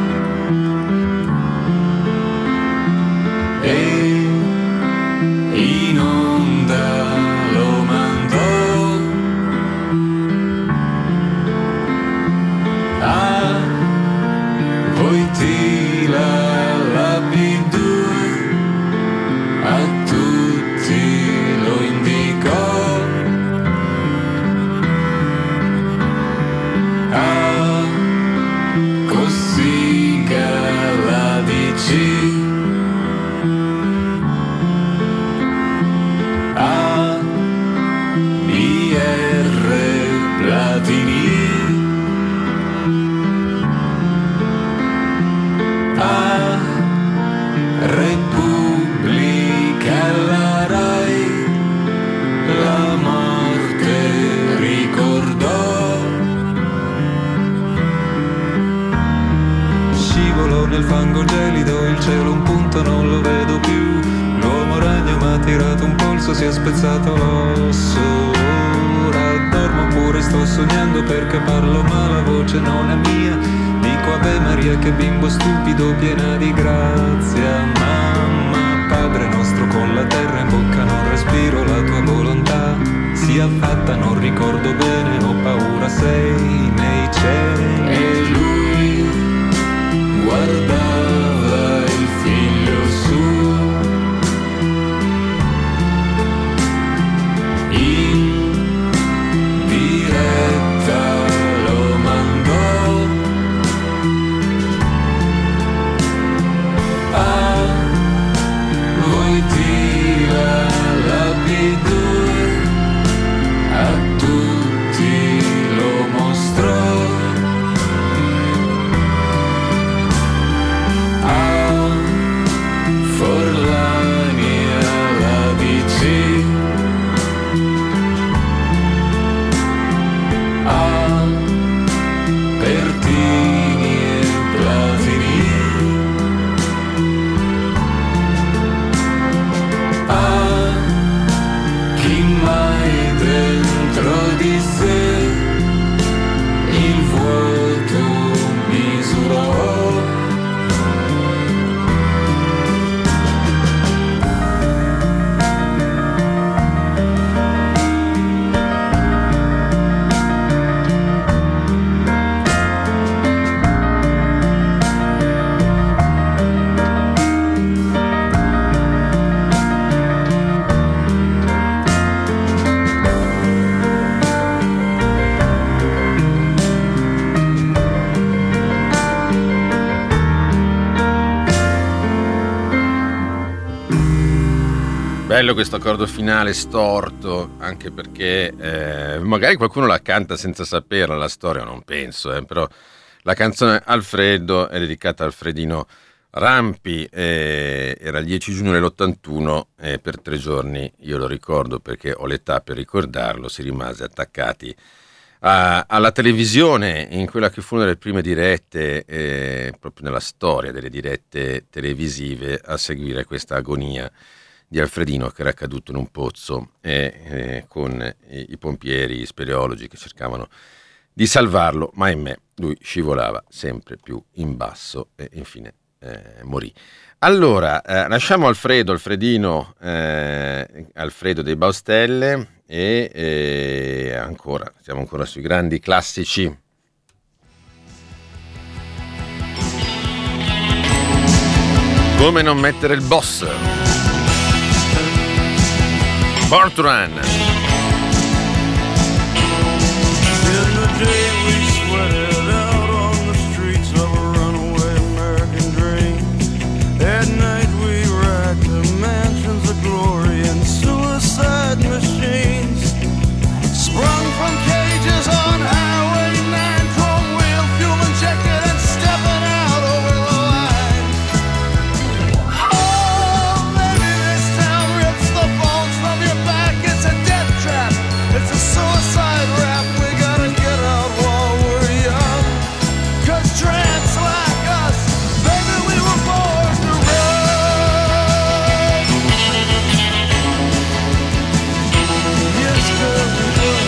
e in onda lo mandò a Wojtyla Lapidus, a tutti lo indicò, a Cossiga la D C, a B R Platini, a Repubblica la Rai, la morte ricordò. Scivolo nel fango gelido, il cielo un punto non lo vedo più. L'uomo ragno m'ha tirato un polso, si è spezzato l'osso. Ora dormo pure, sto sognando perché parlo ma la voce non è mia. Dico Ave Maria che bimbo stupido, piena di grazia. Mamma, Padre nostro con la terra in bocca, non respiro la tua volontà sia fatta, non ricordo bene, ho paura, sei nei cieli. E lui guardava il figlio suo in diretta, lo mandò a Wojtyla Lapidus, a tutti lo mostrò, a Forlani alla D C, a Pertini e Platini, a chi mai dentro di sé il vuoto misurò. Bello questo accordo finale storto, anche perché eh, magari qualcuno la canta senza saperla la storia, non penso, eh, però la canzone Alfredo è dedicata a Alfredino Rampi, eh, era il dieci giugno dell'ottantuno e per tre giorni, io lo ricordo perché ho l'età per ricordarlo, si rimase attaccati a, alla televisione in quella che fu una delle prime dirette, eh, proprio nella storia delle dirette televisive, a seguire questa agonia di Alfredino che era caduto in un pozzo e eh, con i, i pompieri, i speleologi che cercavano di salvarlo, ma ahimè lui scivolava sempre più in basso e infine eh, morì. Allora, eh, lasciamo Alfredo, Alfredino, eh, Alfredo dei Baustelle e eh, ancora, siamo ancora sui grandi classici. Come non mettere il boss. Born to Run. In the day we sweated out on the streets of a runaway American dream. At night we racked the mansions of glory and suicide machines. Sprung from cages on Highway nine, chrome wheel, fuel injected and stepping out over the line. Oh, maybe this town rips the bones from your back. It's a death trap. It's a suicide rap. We gotta get out while we're young. 'Cause tramps like us, baby, we were born to run. Yes, girl, we were.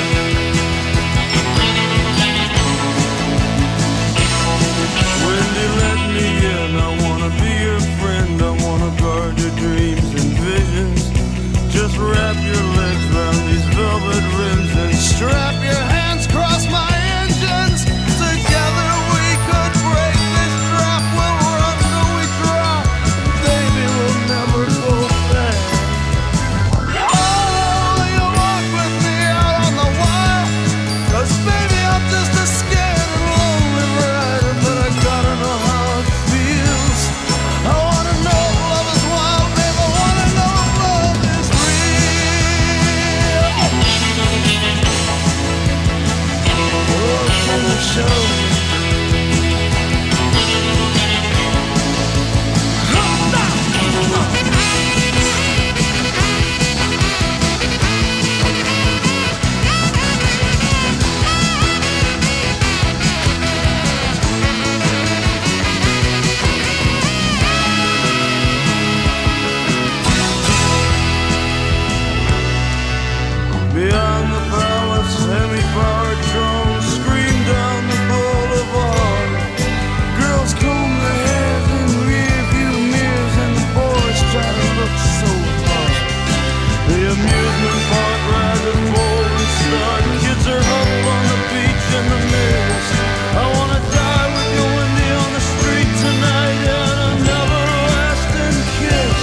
Wendy, let me in. I wanna be your friend. I wanna guard your dreams and visions. Just wrap your legs round these velvet rims and strap your hands across my engines. Together we could break this trap. We'll run till we drop. Baby, we'll never go back. Oh, you walk with me out on the wire. 'Cause baby, I'm just a scared and lonely rider. But I gotta know how it feels. I wanna know if love is wild, baby. I wanna know if love is real. Oh, can you show me? Beyond the palace, semi-powered drones scream down the boulevard. Girls comb their hair in rearview mirrors, and the boys try to look so hard. The amusement park rides and rolling start. Kids are up on the beach in the mirrors. I wanna die with you, Wendy, on the street tonight, and an everlasting kiss.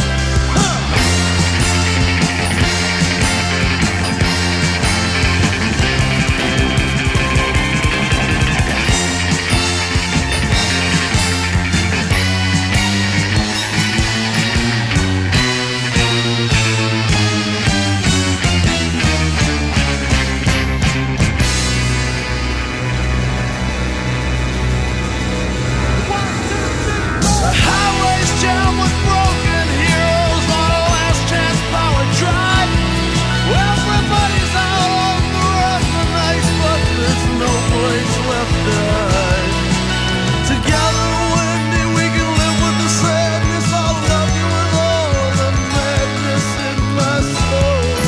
The highway's jammed with broken heroes on a last chance power drive. Everybody's out on the run tonight, but there's no place left to hide. Together, Wendy, we can live with the sadness. I'll love you with all the madness in my soul.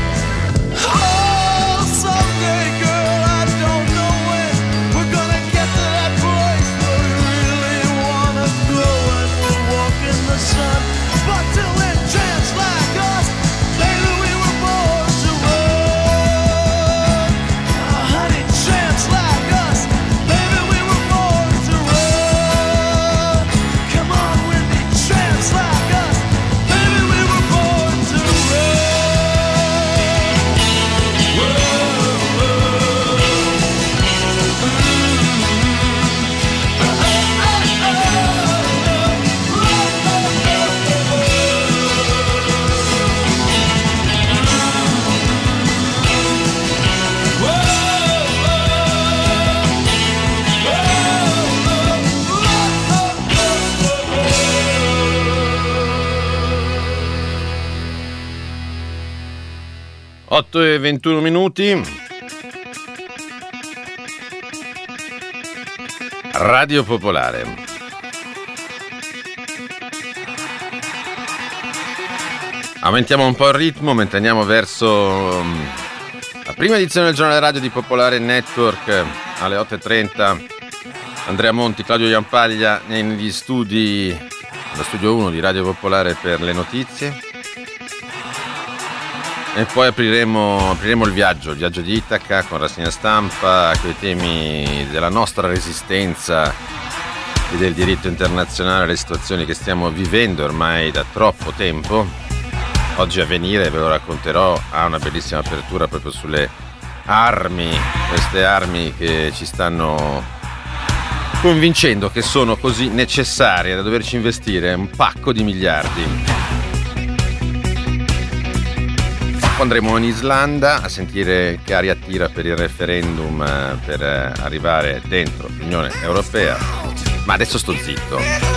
Oh, someday, girl, I don't know when we're gonna get to that place where we really wanna go and we'll walk in the sun. But till then, tramps like us, baby, we were born to run. Oh, honey, tramps like us, baby, we were born to run. Come on, Wendy, tramps like us, baby, we were born to otto e ventuno minuti. Radio Popolare. Aumentiamo un po' il ritmo mentre andiamo verso la prima edizione del giornale radio di Popolare Network alle otto e trenta. Andrea Monti, Claudio Iampaglia negli studi, lo studio uno di Radio Popolare per le notizie. E poi apriremo, apriremo il viaggio, il viaggio di Itaca con rassegna stampa, con i temi della nostra resistenza e del diritto internazionale alle situazioni che stiamo vivendo ormai da troppo tempo. Oggi Avvenire, ve lo racconterò, ha una bellissima apertura proprio sulle armi, queste armi che ci stanno convincendo che sono così necessarie da doverci investire un pacco di miliardi. Andremo in Islanda a sentire che aria tira per il referendum per arrivare dentro l'Unione Europea, ma adesso sto zitto.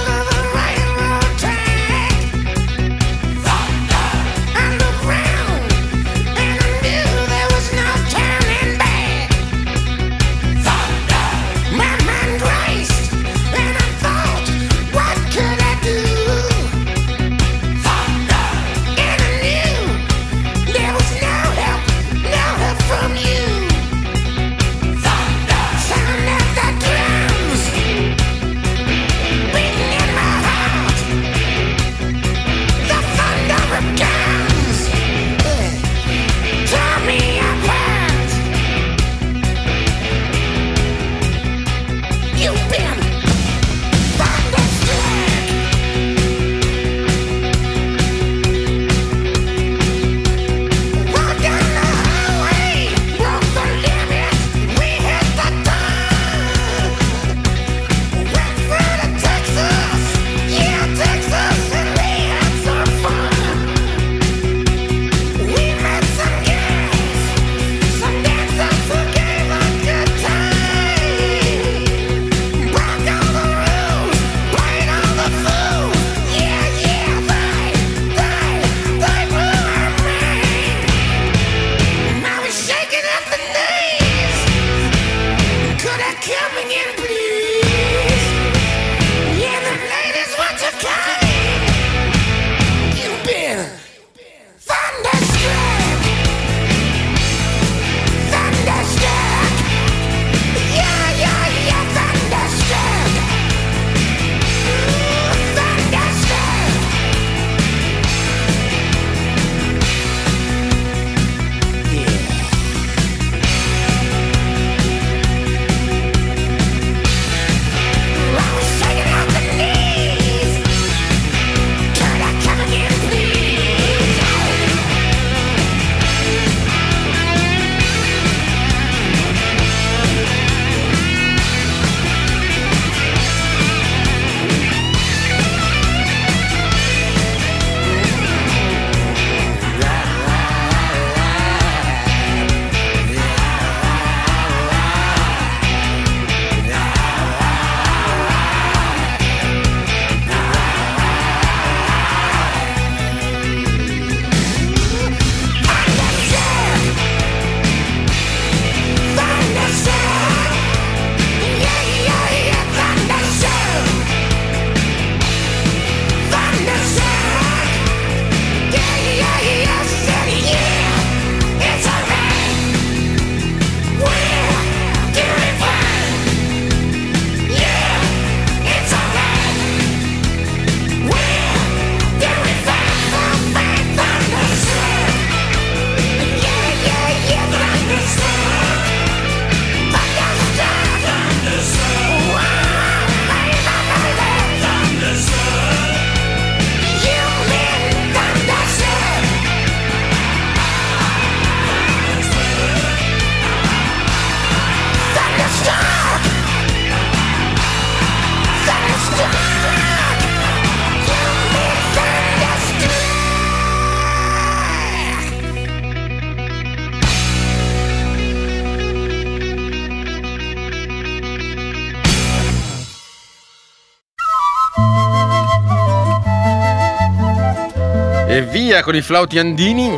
E via con i flauti andini.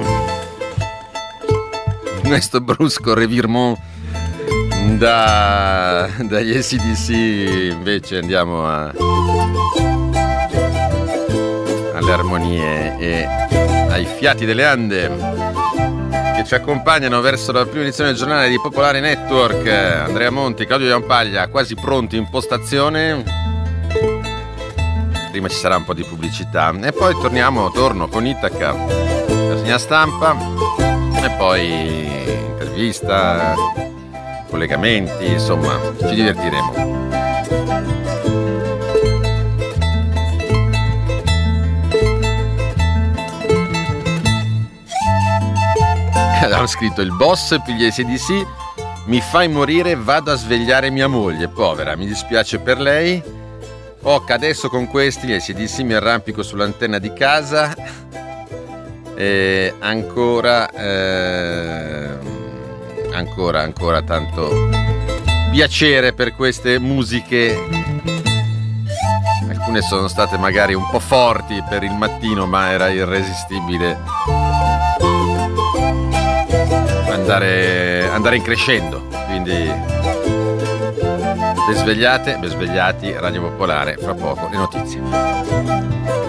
Questo brusco revirement da, dagli A C D C. Invece andiamo a, alle armonie e ai fiati delle Ande che ci accompagnano verso la prima edizione del giornale di Popolare Network. Andrea Monti, Claudio Giampaglia, quasi pronti in postazione. Prima ci sarà un po' di pubblicità e poi torniamo, torno con Itaca, rassegna stampa e poi intervista, collegamenti, insomma, ci divertiremo. hanno scritto: il boss piglia i A C D C, mi fai morire, vado a svegliare mia moglie, povera, mi dispiace per lei. Occa, adesso con questi gli A C D C mi arrampico sull'antenna di casa. E ancora eh, ancora ancora tanto piacere per queste musiche. Alcune sono state magari un po' forti per il mattino, ma era irresistibile andare, andare in crescendo. Quindi ben svegliate, ben svegliati, Radio Popolare, fra poco le notizie.